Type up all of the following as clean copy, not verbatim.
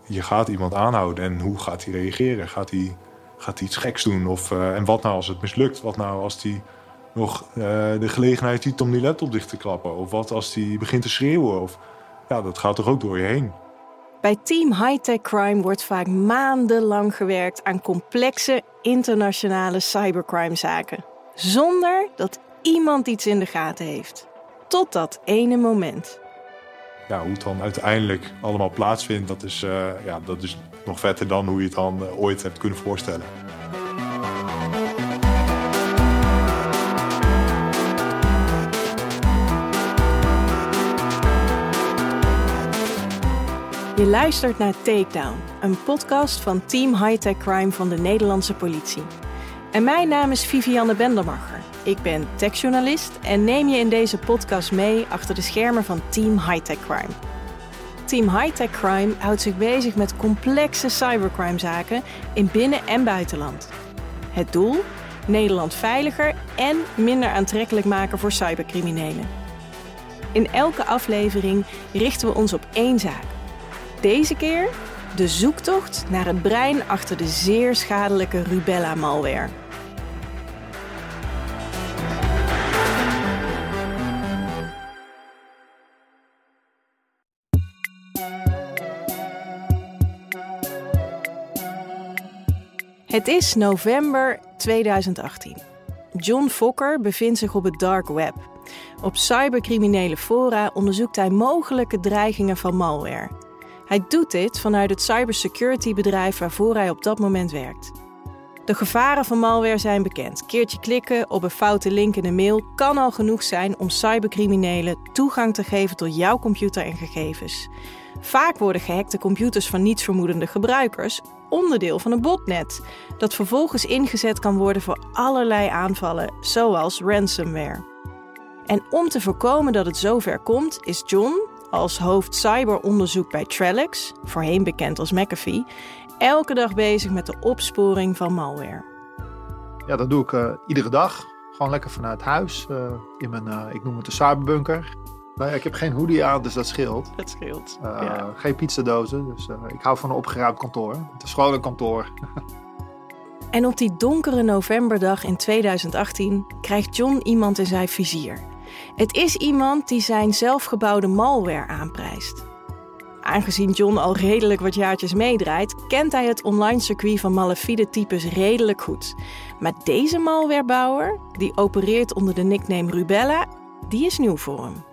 Je gaat iemand aanhouden en hoe gaat hij reageren? Gaat hij iets geks doen? En wat nou als het mislukt? Wat nou als hij nog de gelegenheid ziet om die laptop dicht te klappen? Of wat als hij begint te schreeuwen? Dat gaat toch ook door je heen? Bij Team High-Tech Crime wordt vaak maandenlang gewerkt aan complexe internationale cybercrimezaken. Zonder dat iemand iets in de gaten heeft. Tot dat ene moment. Ja, hoe het dan uiteindelijk allemaal plaatsvindt, dat is nog vetter dan hoe je het dan ooit hebt kunnen voorstellen. Je luistert naar Takedown, een podcast van Team High-Tech Crime van de Nederlandse politie. En mijn naam is Vivianne Bendermacher. Ik ben techjournalist en neem je in deze podcast mee achter de schermen van Team High-Tech Crime. Team High-Tech Crime houdt zich bezig met complexe cybercrimezaken in binnen- en buitenland. Het doel? Nederland veiliger en minder aantrekkelijk maken voor cybercriminelen. In elke aflevering richten we ons op één zaak. Deze keer de zoektocht naar het brein achter de zeer schadelijke Rubella-malware. Het is november 2018. John Fokker bevindt zich op het dark web. Op cybercriminele fora onderzoekt hij mogelijke dreigingen van malware. Hij doet dit vanuit het cybersecurity-bedrijf waarvoor hij op dat moment werkt. De gevaren van malware zijn bekend. Keertje klikken op een foute link in een mail kan al genoeg zijn om cybercriminelen toegang te geven tot jouw computer en gegevens. Vaak worden gehackte computers van nietsvermoedende gebruikers onderdeel van een botnet, dat vervolgens ingezet kan worden voor allerlei aanvallen, zoals ransomware. En om te voorkomen dat het zover komt, is John, als hoofd cyberonderzoek bij Trellix, voorheen bekend als McAfee, elke dag bezig met de opsporing van malware. Ja, dat doe ik iedere dag. Gewoon lekker vanuit huis. In mijn, ik noem het de cyberbunker. Nou ja, ik heb geen hoodie aan, dus dat scheelt. Dat scheelt. Geen pizzadozen, dus ik hou van een opgeruimd kantoor. Het is gewoon een kantoor. En op die donkere novemberdag in 2018 krijgt John iemand in zijn vizier. Het is iemand die zijn zelfgebouwde malware aanprijst. Aangezien John al redelijk wat jaartjes meedraait, kent hij het online circuit van malafide types redelijk goed. Maar deze malwarebouwer, die opereert onder de nickname Rubella, die is nieuw voor hem.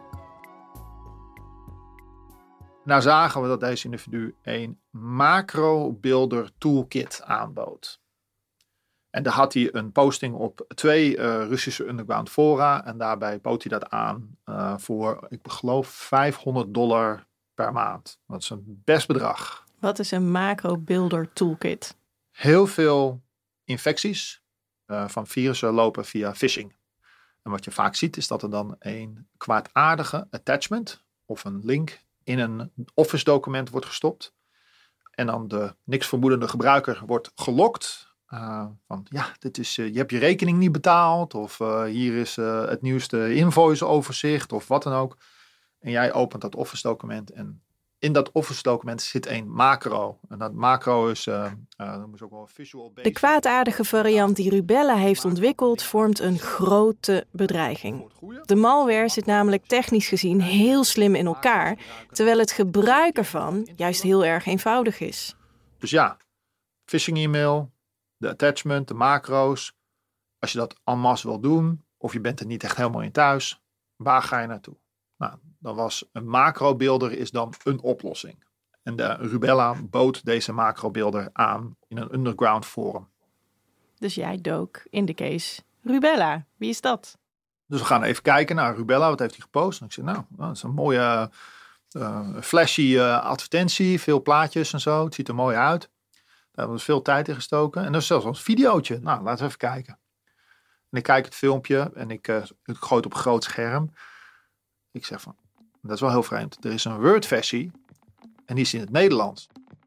Nou zagen we dat deze individu een macro-builder toolkit aanbood. En daar had hij een posting op 2 Russische underground fora. En daarbij bood hij dat aan voor, ik geloof, $500 per maand. Dat is een best bedrag. Wat is een macro-builder toolkit? Heel veel infecties van virussen lopen via phishing. En wat je vaak ziet is dat er dan een kwaadaardige attachment of een link in een Office document wordt gestopt. En dan de niks vermoedende gebruiker wordt gelokt. Van ja, dit is, je hebt je rekening niet betaald. Of hier is het nieuwste invoice overzicht. Of wat dan ook. En jij opent dat Office document. En in dat Office document zit een macro. En dat macro is dat moet ook wel visual based. De kwaadaardige variant die Rubella heeft ontwikkeld vormt een grote bedreiging. De malware zit namelijk technisch gezien heel slim in elkaar, terwijl het gebruik ervan juist heel erg eenvoudig is. Dus ja, phishing e-mail, de attachment, de macro's. Als je dat en masse wil doen, of je bent er niet echt helemaal in thuis, waar ga je naartoe? Nou, dan was een macro-builder is dan een oplossing. En de Rubella bood deze macro-builder aan in een underground forum. Dus jij dook in de case Rubella. Wie is dat? Dus we gaan even kijken naar Rubella. Wat heeft hij gepost? En ik zeg, nou, dat is een mooie flashy advertentie. Veel plaatjes en zo. Het ziet er mooi uit. Daar hebben we dus veel tijd in gestoken. En dat is zelfs een videootje. Nou, laten we even kijken. En ik kijk het filmpje en ik gooi het op een groot scherm. Ik zeg van, dat is wel heel vreemd. Er is een Word-versie en die is in het Nederlands.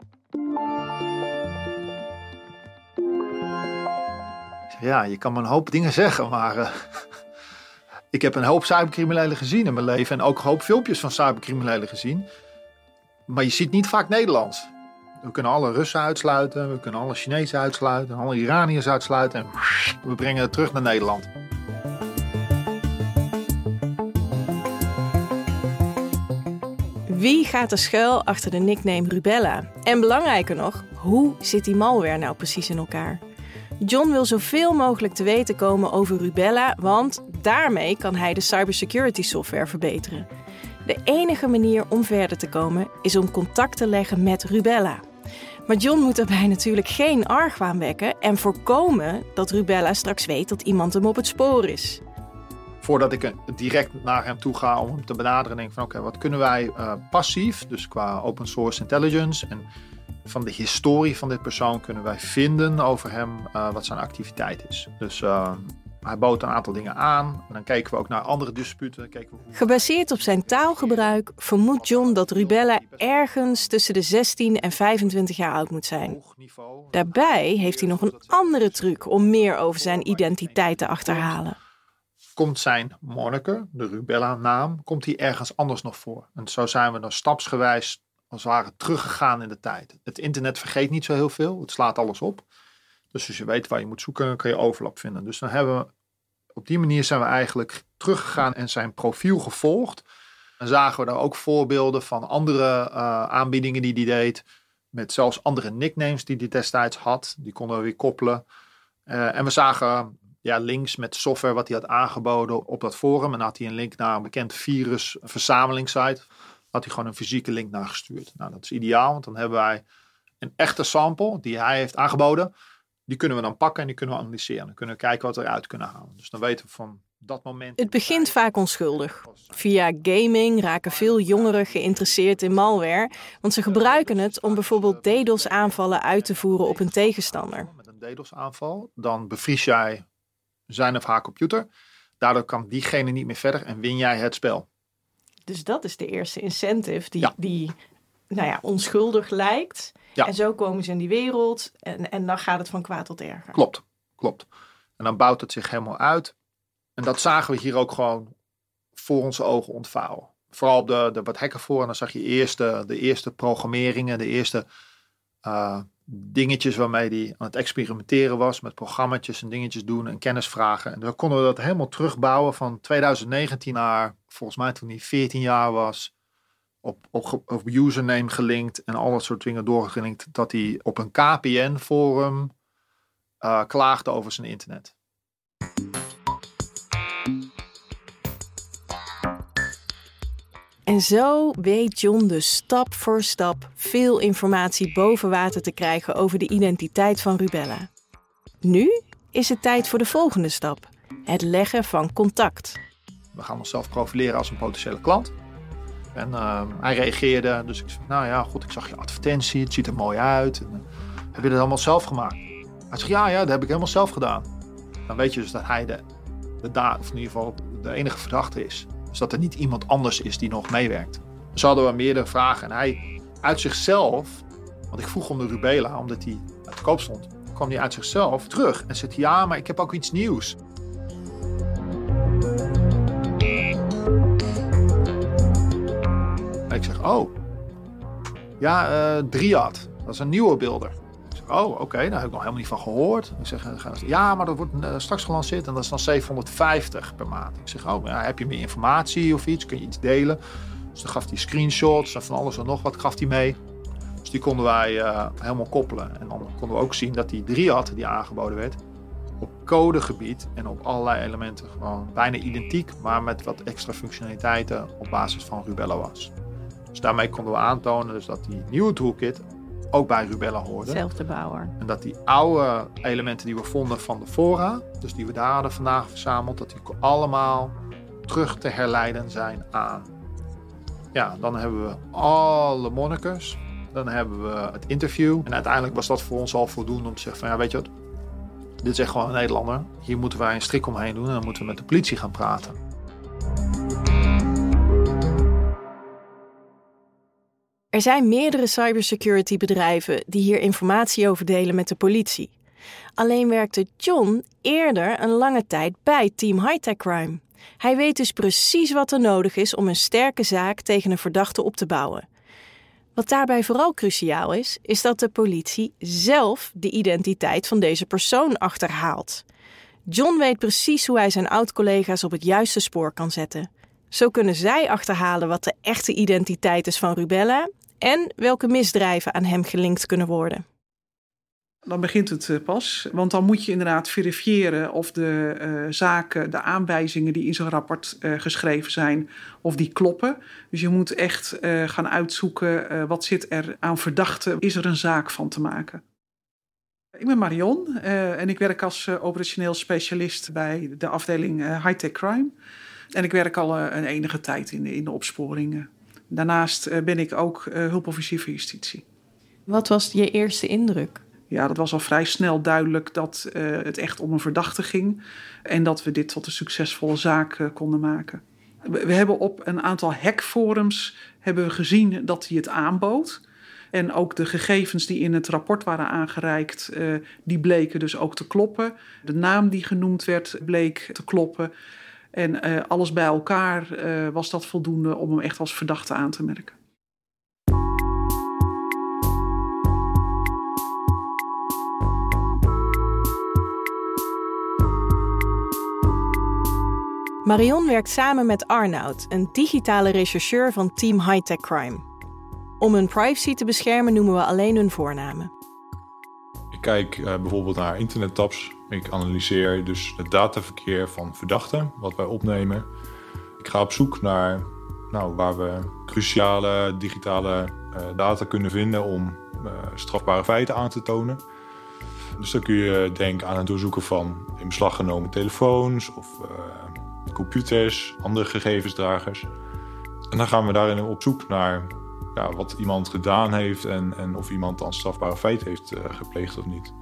Ik zeg, ja, je kan me een hoop dingen zeggen, maar ik heb een hoop cybercriminelen gezien in mijn leven en ook een hoop filmpjes van cybercriminelen gezien. Maar je ziet niet vaak Nederlands. We kunnen alle Russen uitsluiten, we kunnen alle Chinezen uitsluiten, alle Iraniërs uitsluiten en we brengen het terug naar Nederland. Wie gaat er schuil achter de nickname Rubella? En belangrijker nog, hoe zit die malware nou precies in elkaar? John wil zoveel mogelijk te weten komen over Rubella, want daarmee kan hij de cybersecurity software verbeteren. De enige manier om verder te komen is om contact te leggen met Rubella. Maar John moet daarbij natuurlijk geen argwaan wekken en voorkomen dat Rubella straks weet dat iemand hem op het spoor is. Voordat ik direct naar hem toe ga om hem te benaderen, denk ik van oké, wat kunnen wij passief, dus qua open source intelligence en van de historie van dit persoon kunnen wij vinden over hem wat zijn activiteit is. Dus hij bood een aantal dingen aan en dan keken we ook naar andere disputen. Gebaseerd op zijn taalgebruik vermoedt John dat Rubella ergens tussen de 16 en 25 jaar oud moet zijn. Daarbij heeft hij nog een andere truc om meer over zijn identiteit te achterhalen. Komt zijn moniker, de Rubella-naam, komt die ergens anders nog voor. En zo zijn we dan stapsgewijs als het ware teruggegaan in de tijd. Het internet vergeet niet zo heel veel, het slaat alles op. Dus als je weet waar je moet zoeken, kun je overlap vinden. Dus dan hebben we, op die manier zijn we eigenlijk teruggegaan en zijn profiel gevolgd. En zagen we daar ook voorbeelden van andere aanbiedingen die hij deed. Met zelfs andere nicknames die hij destijds had. Die konden we weer koppelen. En we zagen links met software wat hij had aangeboden op dat forum. En dan had hij een link naar een bekend virusverzamelingssite. Had hij gewoon een fysieke link naar gestuurd. Nou, dat is ideaal, want dan hebben wij een echte sample die hij heeft aangeboden. Die kunnen we dan pakken en die kunnen we analyseren. Dan kunnen we kijken wat we eruit kunnen halen. Dus dan weten we van dat moment. Het begint vaak onschuldig. Via gaming raken veel jongeren geïnteresseerd in malware. Want ze gebruiken het om bijvoorbeeld DDoS-aanvallen uit te voeren op een tegenstander. Met een DDoS-aanval, dan bevries jij zijn of haar computer. Daardoor kan diegene niet meer verder en win jij het spel. Dus dat is de eerste incentive die onschuldig lijkt. Ja. En zo komen ze in die wereld en dan gaat het van kwaad tot erger. Klopt. En dan bouwt het zich helemaal uit. En dat zagen we hier ook gewoon voor onze ogen ontvouwen. Vooral op de wat hackerforen, dan zag je de eerste programmeringen, de eerste dingetjes waarmee hij aan het experimenteren was. Met programmaatjes en dingetjes doen en kennis vragen. En dan konden we dat helemaal terugbouwen van 2019 naar, volgens mij toen hij 14 jaar was. Op username gelinkt en al dat soort dingen doorgelinkt. Dat hij op een KPN-forum klaagde over zijn internet. En zo weet John dus stap voor stap veel informatie boven water te krijgen over de identiteit van Rubella. Nu is het tijd voor de volgende stap. Het leggen van contact. We gaan onszelf profileren als een potentiële klant. En hij reageerde, dus ik zei, ik zag je advertentie, het ziet er mooi uit. En, heb je dat allemaal zelf gemaakt? Hij zegt, ja, dat heb ik helemaal zelf gedaan. Dan weet je dus dat hij de daad, of in ieder geval de enige verdachte is. Dus dat er niet iemand anders is die nog meewerkt. Dus hadden we meerdere vragen en hij uit zichzelf, want ik vroeg om de Rubella, omdat hij uit de koop stond, kwam hij uit zichzelf terug en zei, ja, maar ik heb ook iets nieuws. En ik zeg, Driad, dat is een nieuwe builder. Ik zeg, oké, daar heb ik nog helemaal niet van gehoord. Ik zeg, ja, maar dat wordt straks gelanceerd en dat is dan 750 per maand. Ik zeg, heb je meer informatie of iets? Kun je iets delen? Dus dan gaf hij screenshots en van alles en nog wat gaf hij mee. Dus die konden wij helemaal koppelen. En dan konden we ook zien dat die Driad die aangeboden werd, op codegebied en op allerlei elementen gewoon bijna identiek, maar met wat extra functionaliteiten op basis van Rubella was. Dus daarmee konden we aantonen dus dat die nieuwe toolkit ook bij Rubella hoorde. Zelfde bouwer. En dat die oude elementen die we vonden van de fora, dus die we daar hadden vandaag verzameld, dat die allemaal terug te herleiden zijn aan. Ja, dan hebben we alle monikers. Dan hebben we het interview. En uiteindelijk was dat voor ons al voldoende om te zeggen van, weet je wat, dit is echt gewoon een Nederlander. Hier moeten wij een strik omheen doen en dan moeten we met de politie gaan praten. Er zijn meerdere cybersecurity bedrijven die hier informatie over delen met de politie. Alleen werkte John eerder een lange tijd bij Team High-Tech Crime. Hij weet dus precies wat er nodig is om een sterke zaak tegen een verdachte op te bouwen. Wat daarbij vooral cruciaal is dat de politie zelf de identiteit van deze persoon achterhaalt. John weet precies hoe hij zijn oud-collega's op het juiste spoor kan zetten. Zo kunnen zij achterhalen wat de echte identiteit is van Rubella en welke misdrijven aan hem gelinkt kunnen worden. Dan begint het pas, want dan moet je inderdaad verifiëren of de zaken, de aanwijzingen die in zo'n rapport geschreven zijn, of die kloppen. Dus je moet echt gaan uitzoeken wat zit er aan verdachten, is er een zaak van te maken. Ik ben Marion en ik werk als operationeel specialist bij de afdeling High-Tech Crime. En ik werk al een enige tijd in de opsporingen. Daarnaast ben ik ook hulpofficier van justitie. Wat was je eerste indruk? Ja, dat was al vrij snel duidelijk dat het echt om een verdachte ging. En dat we dit tot een succesvolle zaak konden maken. We hebben op een aantal hackforums gezien dat hij het aanbood. En ook de gegevens die in het rapport waren aangereikt, die bleken dus ook te kloppen. De naam die genoemd werd, bleek te kloppen. En alles bij elkaar was dat voldoende om hem echt als verdachte aan te merken. Marion werkt samen met Arnoud, een digitale rechercheur van Team High-Tech Crime. Om hun privacy te beschermen noemen we alleen hun voornamen. Ik kijk bijvoorbeeld naar internettabs. Ik analyseer dus het dataverkeer van verdachten, wat wij opnemen. Ik ga op zoek naar waar we cruciale digitale data kunnen vinden om strafbare feiten aan te tonen. Dus dan kun je denken aan het doorzoeken van in beslag genomen telefoons of computers, andere gegevensdragers. En dan gaan we daarin op zoek naar wat iemand gedaan heeft en of iemand dan strafbare feiten heeft gepleegd of niet.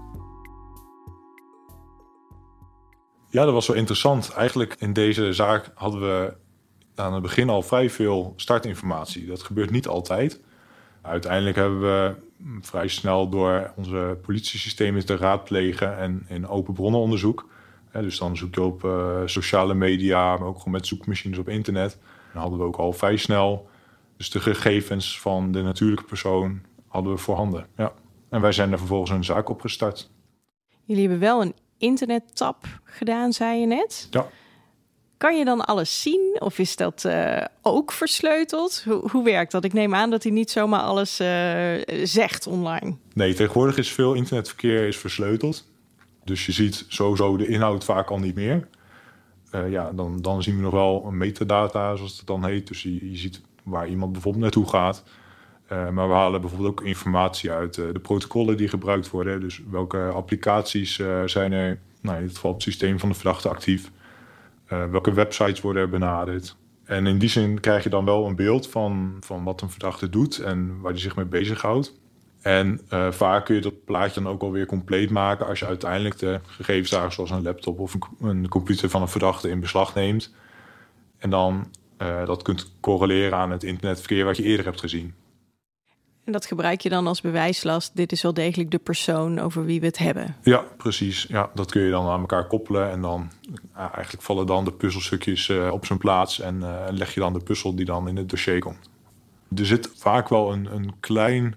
Ja, dat was wel interessant. Eigenlijk in deze zaak hadden we aan het begin al vrij veel startinformatie. Dat gebeurt niet altijd. Uiteindelijk hebben we vrij snel door onze politiesystemen te raadplegen en in open bronnenonderzoek. Dus dan zoek je op sociale media, maar ook gewoon met zoekmachines op internet. Dan hadden we ook al vrij snel dus de gegevens van de natuurlijke persoon hadden we voorhanden. Ja. En wij zijn er vervolgens een zaak op gestart. Jullie hebben wel een internettab gedaan, zei je net. Ja. Kan je dan alles zien of is dat ook versleuteld? Hoe werkt dat? Ik neem aan dat hij niet zomaar alles zegt online. Nee, tegenwoordig is veel internetverkeer versleuteld. Dus je ziet sowieso de inhoud vaak al niet meer. Dan zien we nog wel een metadata, zoals het dan heet. Dus je ziet waar iemand bijvoorbeeld naartoe gaat. Maar we halen bijvoorbeeld ook informatie uit de protocollen die gebruikt worden. Dus welke applicaties zijn er, in dit geval op het systeem van de verdachte actief. Welke websites worden er benaderd. En in die zin krijg je dan wel een beeld van wat een verdachte doet en waar hij zich mee bezighoudt. En vaak kun je dat plaatje dan ook alweer compleet maken als je uiteindelijk de gegevensdragers zoals een laptop of een computer van een verdachte in beslag neemt. En dan dat kunt correleren aan het internetverkeer wat je eerder hebt gezien. En dat gebruik je dan als bewijslast. Dit is wel degelijk de persoon over wie we het hebben. Ja, precies. Ja, dat kun je dan aan elkaar koppelen. En dan eigenlijk vallen dan de puzzelstukjes op zijn plaats. En leg je dan de puzzel die dan in het dossier komt. Er zit vaak wel een klein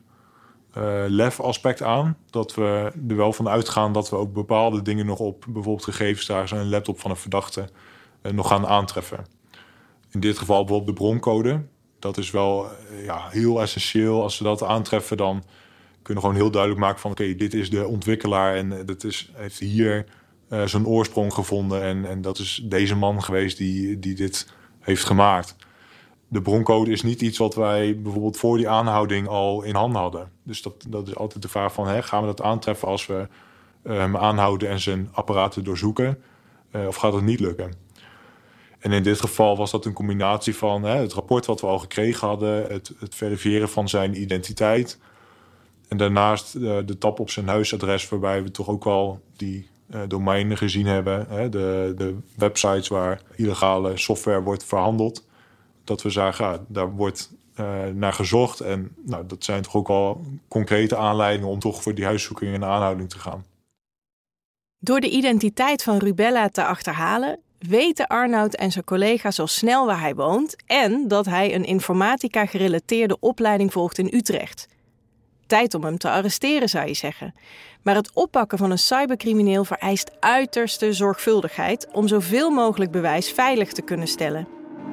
lef-aspect aan. Dat we er wel van uitgaan dat we ook bepaalde dingen nog op bijvoorbeeld gegevensdragers en een laptop van een verdachte nog gaan aantreffen. In dit geval bijvoorbeeld de broncode. Dat is wel heel essentieel. Als we dat aantreffen, dan kunnen we gewoon heel duidelijk maken van oké, dit is de ontwikkelaar en heeft hier zijn oorsprong gevonden. En dat is deze man geweest die dit heeft gemaakt. De broncode is niet iets wat wij bijvoorbeeld voor die aanhouding al in handen hadden. Dus dat is altijd de vraag van gaan we dat aantreffen als we hem aanhouden en zijn apparaten doorzoeken? Of gaat het niet lukken? En in dit geval was dat een combinatie van het rapport wat we al gekregen hadden, het verifiëren van zijn identiteit. En daarnaast de tap op zijn huisadres, waarbij we toch ook wel die domeinen gezien hebben. De websites waar illegale software wordt verhandeld. Dat we zagen, daar wordt naar gezocht. En dat zijn toch ook al concrete aanleidingen om toch voor die huiszoeking en aanhouding te gaan. Door de identiteit van Rubella te achterhalen, weten Arnoud en zijn collega's al snel waar hij woont en dat hij een informatica-gerelateerde opleiding volgt in Utrecht. Tijd om hem te arresteren, zou je zeggen. Maar het oppakken van een cybercrimineel vereist uiterste zorgvuldigheid om zoveel mogelijk bewijs veilig te kunnen stellen.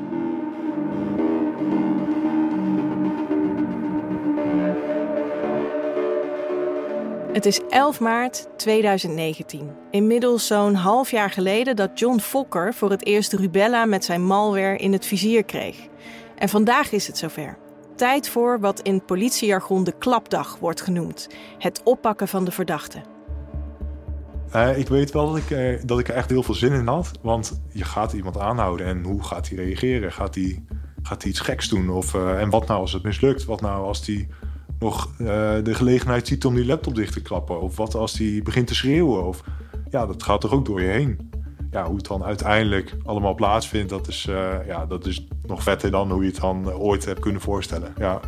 Het is 11 maart 2019. Inmiddels zo'n half jaar geleden dat John Fokker voor het eerst rubella met zijn malware in het vizier kreeg. En vandaag is het zover. Tijd voor wat in politiejargon de klapdag wordt genoemd. Het oppakken van de verdachte. Ik weet wel dat ik er echt heel veel zin in had. Want je gaat iemand aanhouden en hoe gaat hij reageren? Gaat hij iets geks doen? En wat nou als het mislukt? Wat nou als hij nog de gelegenheid ziet om die laptop dicht te klappen? Of wat als hij begint te schreeuwen? Dat gaat toch ook door je heen? Ja, hoe het dan uiteindelijk allemaal plaatsvindt, dat is nog vetter dan hoe je het dan ooit hebt kunnen voorstellen. Ja.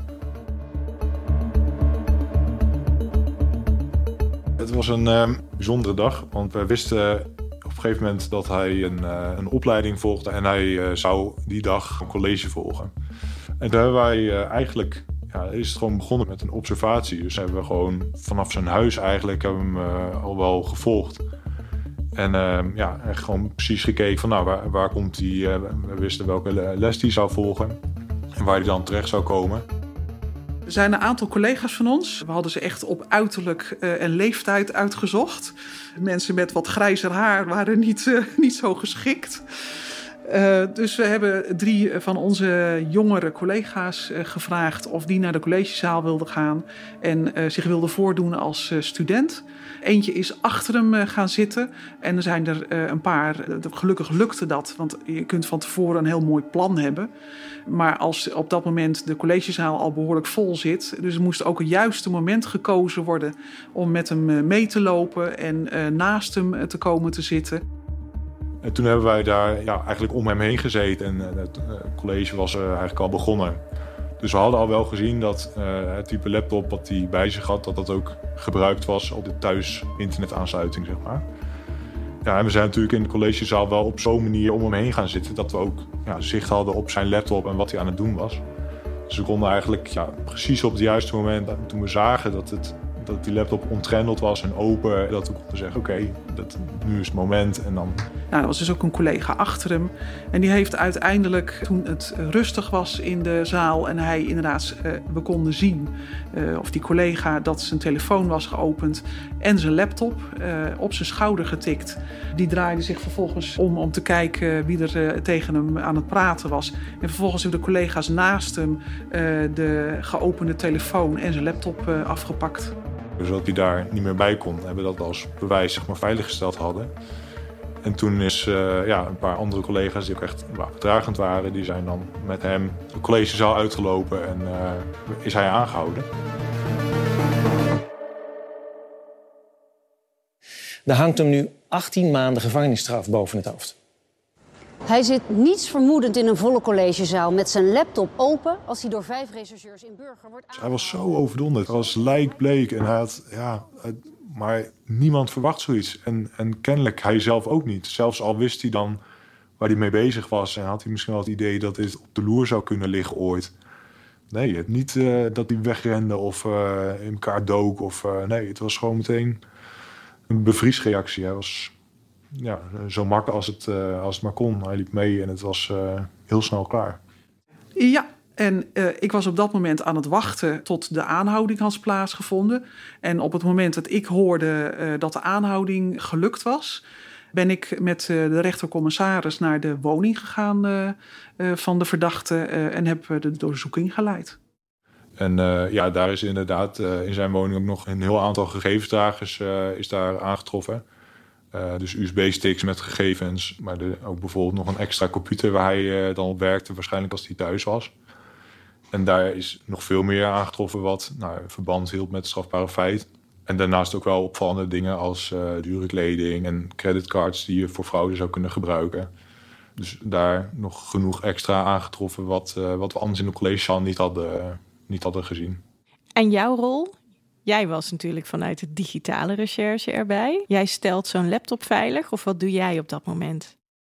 Het was een bijzondere dag, want we wisten op een gegeven moment dat hij een opleiding volgde en hij zou die dag een college volgen. En daar hebben wij eigenlijk, is het gewoon begonnen met een observatie. Dus hebben we gewoon vanaf zijn huis eigenlijk hem al wel gevolgd. En echt gewoon precies gekeken van waar komt hij. We wisten welke les hij zou volgen en waar hij dan terecht zou komen. Er zijn een aantal collega's van ons. We hadden ze echt op uiterlijk en leeftijd uitgezocht. Mensen met wat grijzer haar waren niet zo geschikt. Dus we hebben 3 van onze jongere collega's gevraagd of die naar de collegezaal wilden gaan en zich wilden voordoen als student. Eentje is achter hem gaan zitten en er zijn er een paar. Gelukkig lukte dat, want je kunt van tevoren een heel mooi plan hebben. Maar als op dat moment de collegezaal al behoorlijk vol zit, dus er moest ook een juiste moment gekozen worden om met hem mee te lopen en naast hem te komen te zitten. En toen hebben wij daar eigenlijk om hem heen gezeten en het college was eigenlijk al begonnen. Dus we hadden al wel gezien dat het type laptop wat hij bij zich had, dat ook gebruikt was op de thuis-internetaansluiting, zeg maar. Ja, en we zijn natuurlijk in de collegezaal wel op zo'n manier om hem heen gaan zitten dat we ook zicht hadden op zijn laptop en wat hij aan het doen was. Dus we konden eigenlijk precies op het juiste moment, toen we zagen dat die laptop ontrendeld was en open, dat we konden zeggen, oké, nu is het moment en dan. Er was dus ook een collega achter hem. En die heeft uiteindelijk, toen het rustig was in de zaal en hij inderdaad, we konden zien of die collega dat zijn telefoon was geopend en zijn laptop op zijn schouder getikt. Die draaide zich vervolgens om te kijken wie er tegen hem aan het praten was. En vervolgens hebben de collega's naast hem de geopende telefoon en zijn laptop afgepakt. Zodat hij daar niet meer bij kon, hebben we dat als bewijs veiliggesteld hadden. En toen is een paar andere collega's die ook echt bedragend waren, die zijn dan met hem de collegezaal uitgelopen en is hij aangehouden. Er hangt hem nu 18 maanden gevangenisstraf boven het hoofd. Hij zit niets vermoedend in een volle collegezaal met zijn laptop open als hij door 5 rechercheurs in Burger wordt aangehouden. Hij was zo overdonderd. Hij was lijkbleek en hij had, maar niemand verwacht zoiets. En kennelijk hij zelf ook niet. Zelfs al wist hij dan waar hij mee bezig was en had hij misschien wel het idee dat dit op de loer zou kunnen liggen ooit. Nee, niet dat hij wegrende of in elkaar dook. Nee, het was gewoon meteen een bevriesreactie. Hij was zo makkelijk als het maar kon. Hij liep mee en het was heel snel klaar. Ja, en ik was op dat moment aan het wachten tot de aanhouding had plaatsgevonden. En op het moment dat ik hoorde dat de aanhouding gelukt was, ben ik met de rechtercommissaris naar de woning gegaan van de verdachte en heb de doorzoeking geleid. En daar is inderdaad in zijn woning ook nog een heel aantal gegevensdragers is daar aangetroffen. Dus USB-sticks met gegevens, maar ook bijvoorbeeld nog een extra computer waar hij dan op werkte, waarschijnlijk als hij thuis was. En daar is nog veel meer aangetroffen wat verband hield met het strafbare feit. En daarnaast ook wel opvallende dingen als dure kleding en creditcards die je voor fraude zou kunnen gebruiken. Dus daar nog genoeg extra aangetroffen wat we anders in de collegezaal niet hadden gezien. En jouw rol? Jij was natuurlijk vanuit de digitale recherche erbij. Jij stelt zo'n laptop veilig of wat doe jij op dat moment?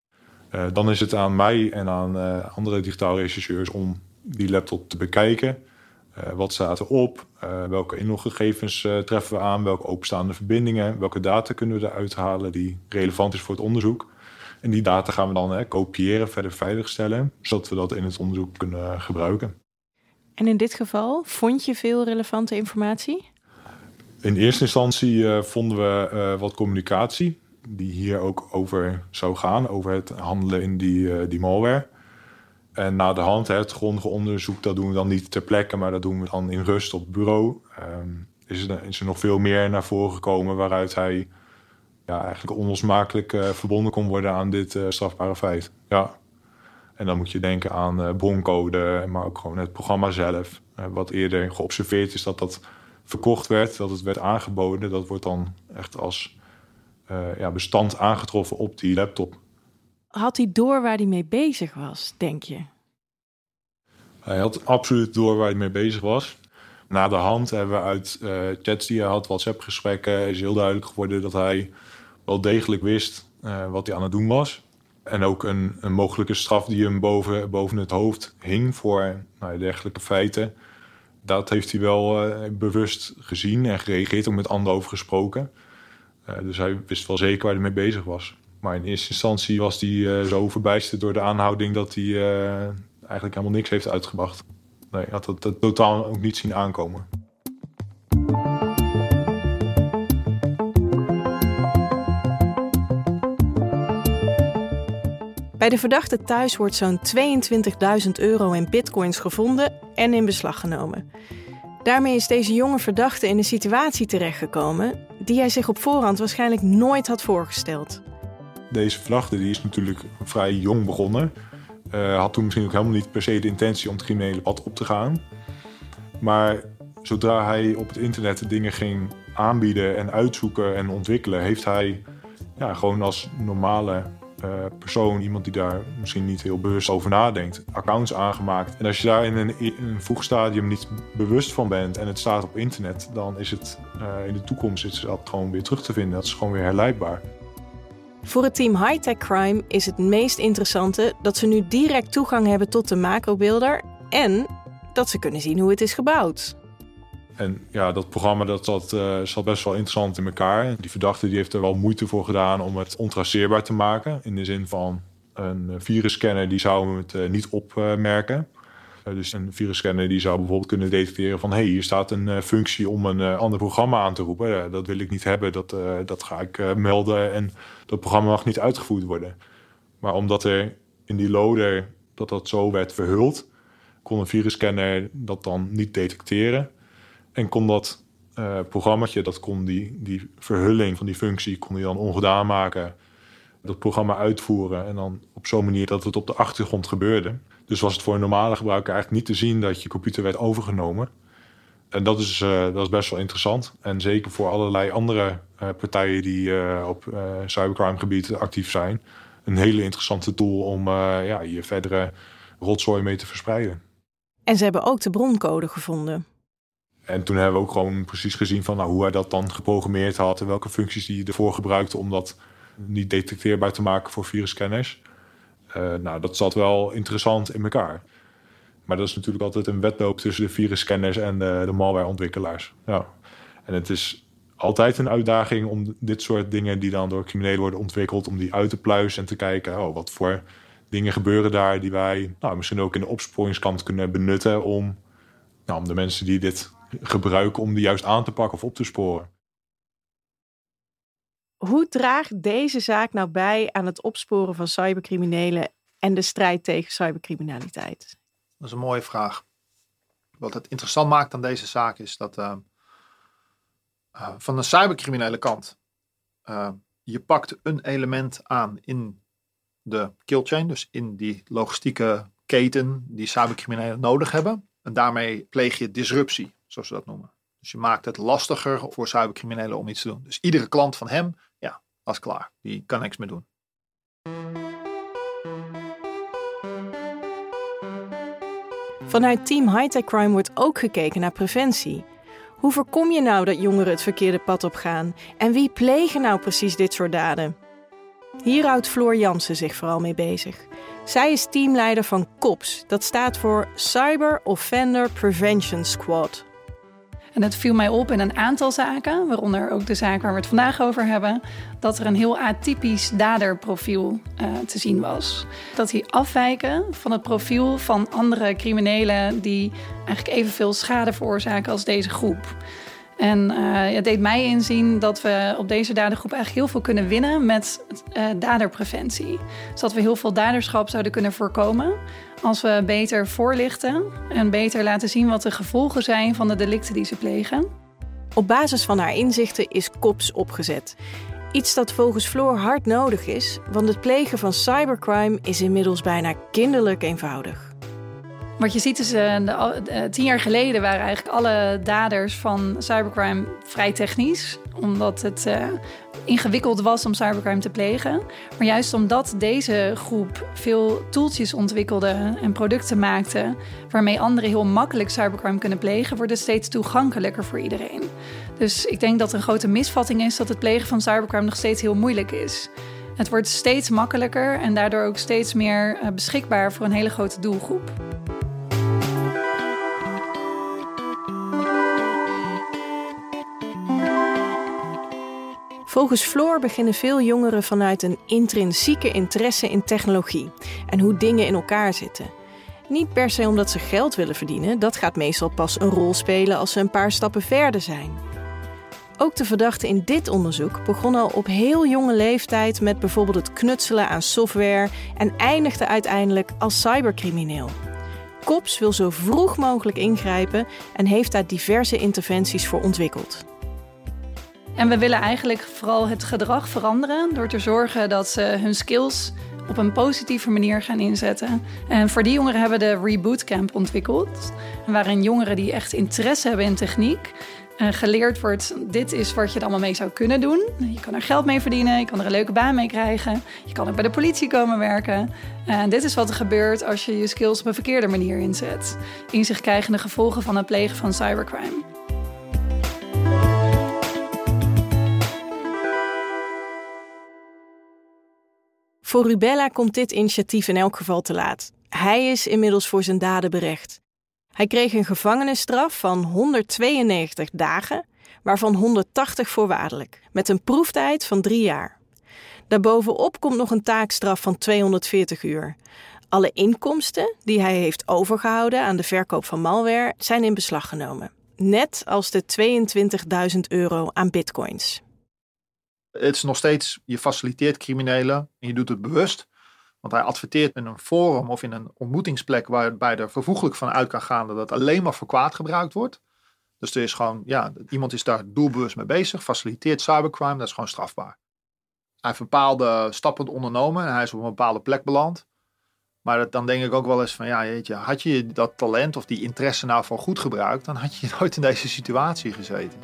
Dan is het aan mij en aan andere digitaal rechercheurs om die laptop te bekijken. Wat staat erop? Welke inloggegevens treffen we aan? Welke openstaande verbindingen? Welke data kunnen we eruit halen die relevant is voor het onderzoek? En die data gaan we dan kopiëren, verder veiligstellen, zodat we dat in het onderzoek kunnen gebruiken. En in dit geval, vond je veel relevante informatie? In eerste instantie vonden we wat communicatie, die hier ook over zou gaan, over het handelen in die malware. En na de hand, het grondige onderzoek, dat doen we dan niet ter plekke, maar dat doen we dan in rust op het bureau. Is er nog veel meer naar voren gekomen waaruit hij eigenlijk onlosmakelijk verbonden kon worden aan dit strafbare feit. Ja. En dan moet je denken aan broncode, maar ook gewoon het programma zelf. Wat eerder geobserveerd is dat verkocht werd, dat het werd aangeboden. Dat wordt dan echt als bestand aangetroffen op die laptop. Had hij door waar hij mee bezig was, denk je? Hij had absoluut door waar hij mee bezig was. Na de hand hebben we uit chats die hij had, WhatsApp-gesprekken, is heel duidelijk geworden dat hij wel degelijk wist wat hij aan het doen was. En ook een mogelijke straf die hem boven het hoofd hing voor dergelijke feiten. Dat heeft hij wel bewust gezien en gereageerd, ook met anderen over gesproken. Dus hij wist wel zeker waar hij mee bezig was. Maar in eerste instantie was hij zo verbijsterd door de aanhouding dat hij eigenlijk helemaal niks heeft uitgebracht. Nee, hij had het totaal ook niet zien aankomen. Bij de verdachte thuis wordt zo'n €22.000 in bitcoins gevonden en in beslag genomen. Daarmee is deze jonge verdachte in een situatie terechtgekomen die hij zich op voorhand waarschijnlijk nooit had voorgesteld. Deze verdachte die is natuurlijk vrij jong begonnen. Had toen misschien ook helemaal niet per se de intentie om het criminele pad op te gaan. Maar zodra hij op het internet dingen ging aanbieden en uitzoeken en ontwikkelen, heeft hij gewoon als normale persoon, iemand die daar misschien niet heel bewust over nadenkt, accounts aangemaakt. En als je daar in een vroeg stadium niet bewust van bent en het staat op internet, dan is het in de toekomst is dat gewoon weer terug te vinden. Dat is gewoon weer herleidbaar. Voor het team High-Tech Crime is het meest interessante dat ze nu direct toegang hebben tot de macrobeelder en dat ze kunnen zien hoe het is gebouwd. En dat programma dat zat best wel interessant in elkaar. Die verdachte die heeft er wel moeite voor gedaan om het ontraceerbaar te maken. In de zin van een virusscanner die zou het niet opmerken. Dus een virusscanner die zou bijvoorbeeld kunnen detecteren van hier staat een functie om een ander programma aan te roepen. Dat wil ik niet hebben, dat ga ik melden en dat programma mag niet uitgevoerd worden. Maar omdat er in die loader dat zo werd verhuld, kon een virusscanner dat dan niet detecteren. En kon dat programmaatje, dat kon die verhulling van die functie, kon die dan ongedaan maken. Dat programma uitvoeren en dan op zo'n manier dat het op de achtergrond gebeurde. Dus was het voor een normale gebruiker eigenlijk niet te zien dat je computer werd overgenomen. En dat is best wel interessant. En zeker voor allerlei andere partijen die op cybercrime gebied actief zijn. Een hele interessante tool om je verdere rotzooi mee te verspreiden. En ze hebben ook de broncode gevonden. En toen hebben we ook gewoon precies gezien van hoe hij dat dan geprogrammeerd had en welke functies hij ervoor gebruikte om dat niet detecteerbaar te maken voor virusscanners. Dat zat wel interessant in elkaar. Maar dat is natuurlijk altijd een wedloop tussen de virusscanners en de malwareontwikkelaars. Ja. En het is altijd een uitdaging om dit soort dingen die dan door criminelen worden ontwikkeld, om die uit te pluizen en te kijken wat voor dingen gebeuren daar die wij misschien ook in de opsporingskant kunnen benutten om de mensen die dit gebruiken om die juist aan te pakken of op te sporen. Hoe draagt deze zaak nou bij aan het opsporen van cybercriminelen en de strijd tegen cybercriminaliteit? Dat is een mooie vraag. Wat het interessant maakt aan deze zaak is dat van de cybercriminele kant je pakt een element aan in de killchain, dus in die logistieke keten die cybercriminelen nodig hebben. En daarmee pleeg je disruptie, zoals ze dat noemen. Dus je maakt het lastiger voor cybercriminelen om iets te doen. Dus iedere klant van hem, dat is klaar. Die kan niks meer doen. Vanuit Team High-Tech Crime wordt ook gekeken naar preventie. Hoe voorkom je nou dat jongeren het verkeerde pad op gaan? En wie plegen nou precies dit soort daden? Hier houdt Floor Jansen zich vooral mee bezig. Zij is teamleider van COPS. Dat staat voor Cyber Offender Prevention Squad. En het viel mij op in een aantal zaken, waaronder ook de zaak waar we het vandaag over hebben, dat er een heel atypisch daderprofiel te zien was. Dat die afwijken van het profiel van andere criminelen die eigenlijk evenveel schade veroorzaken als deze groep. En het deed mij inzien dat we op deze dadergroep eigenlijk heel veel kunnen winnen met daderpreventie. Dus dat we heel veel daderschap zouden kunnen voorkomen als we beter voorlichten en beter laten zien wat de gevolgen zijn van de delicten die ze plegen. Op basis van haar inzichten is COPS opgezet. Iets dat volgens Floor hard nodig is, want het plegen van cybercrime is inmiddels bijna kinderlijk eenvoudig. Wat je ziet is, 10 jaar geleden waren eigenlijk alle daders van cybercrime vrij technisch. Omdat het ingewikkeld was om cybercrime te plegen. Maar juist omdat deze groep veel tooltjes ontwikkelde en producten maakte waarmee anderen heel makkelijk cybercrime kunnen plegen, wordt het steeds toegankelijker voor iedereen. Dus ik denk dat een grote misvatting is dat het plegen van cybercrime nog steeds heel moeilijk is. Het wordt steeds makkelijker en daardoor ook steeds meer beschikbaar voor een hele grote doelgroep. Volgens Floor beginnen veel jongeren vanuit een intrinsieke interesse in technologie en hoe dingen in elkaar zitten. Niet per se omdat ze geld willen verdienen, dat gaat meestal pas een rol spelen als ze een paar stappen verder zijn. Ook de verdachte in dit onderzoek begon al op heel jonge leeftijd met bijvoorbeeld het knutselen aan software en eindigde uiteindelijk als cybercrimineel. COPS wil zo vroeg mogelijk ingrijpen en heeft daar diverse interventies voor ontwikkeld. En we willen eigenlijk vooral het gedrag veranderen door te zorgen dat ze hun skills op een positieve manier gaan inzetten. En voor die jongeren hebben we de Reboot Camp ontwikkeld. Waarin jongeren die echt interesse hebben in techniek geleerd wordt, dit is wat je er allemaal mee zou kunnen doen. Je kan er geld mee verdienen, je kan er een leuke baan mee krijgen. Je kan ook bij de politie komen werken. En dit is wat er gebeurt als je je skills op een verkeerde manier inzet. Inzicht krijgen in de gevolgen van het plegen van cybercrime. Voor Rubella komt dit initiatief in elk geval te laat. Hij is inmiddels voor zijn daden berecht. Hij kreeg een gevangenisstraf van 192 dagen, waarvan 180 voorwaardelijk, met een proeftijd van 3 jaar. Daarbovenop komt nog een taakstraf van 240 uur. Alle inkomsten die hij heeft overgehouden aan de verkoop van malware zijn in beslag genomen. Net als de €22.000 aan bitcoins. Het is nog steeds, je faciliteert criminelen en je doet het bewust. Want hij adverteert in een forum of in een ontmoetingsplek waarbij er vervoeglijk van uit kan gaan dat het alleen maar voor kwaad gebruikt wordt. Dus er is gewoon, iemand is daar doelbewust mee bezig, faciliteert cybercrime, dat is gewoon strafbaar. Hij heeft bepaalde stappen ondernomen en hij is op een bepaalde plek beland. Maar dan denk ik ook wel eens van, had je dat talent of die interesse nou voor goed gebruikt, dan had je nooit in deze situatie gezeten.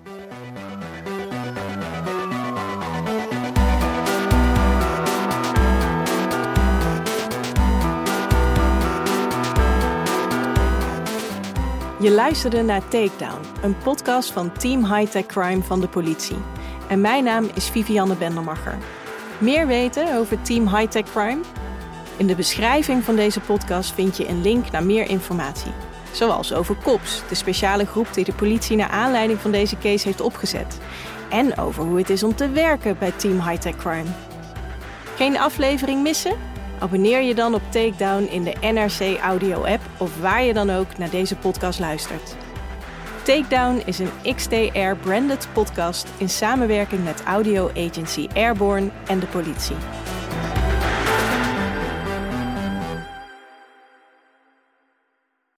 Je luisterde naar Takedown, een podcast van Team High-Tech Crime van de politie. En mijn naam is Vivianne Bendermacher. Meer weten over Team High-Tech Crime? In de beschrijving van deze podcast vind je een link naar meer informatie. Zoals over COPS, de speciale groep die de politie naar aanleiding van deze case heeft opgezet. En over hoe het is om te werken bij Team High-Tech Crime. Geen aflevering missen? Abonneer je dan op Takedown in de NRC Audio app of waar je dan ook naar deze podcast luistert. Takedown is een XTR-branded podcast in samenwerking met audio agency Airborne en de politie.